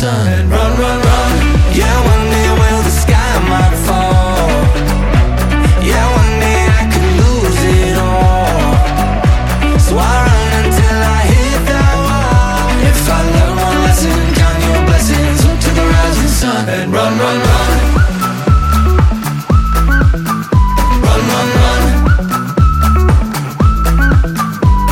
sun. And run, run, run. Yeah, one day will the sky might fall. Yeah, one day I could lose it all. So I run until I hit that wall. If I learn one lesson, count your blessings, look to the rising sun. And run, run, run.